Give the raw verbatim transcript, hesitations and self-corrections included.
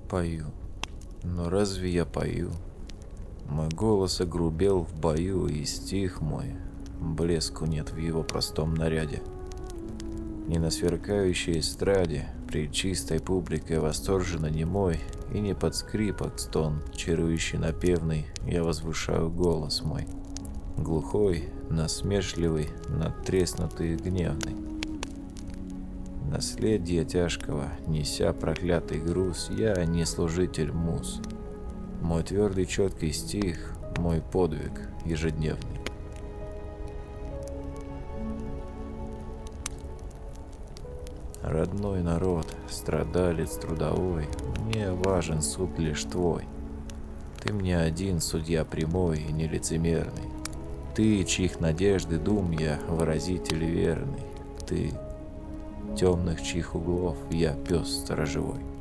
Пою, но разве я пою? Мой голос огрубел в бою, и стих мой, блеску нет в его простом наряде. Не на сверкающей эстраде, при чистой публике восторженно немой, и не под скрипок стон, чарующий напевный, я возвышаю голос мой. Глухой, насмешливый, надтреснутый и гневный. Наследие тяжкого, неся проклятый груз, я не служитель муз. Мой твердый четкий стих, мой подвиг ежедневный. Родной народ, страдалец трудовой, мне важен суд лишь твой. Ты мне один, судья прямой и нелицемерный. Ты, чьих надежды дум я, выразитель верный. Ты, темных чьих углов я пес сторожевой.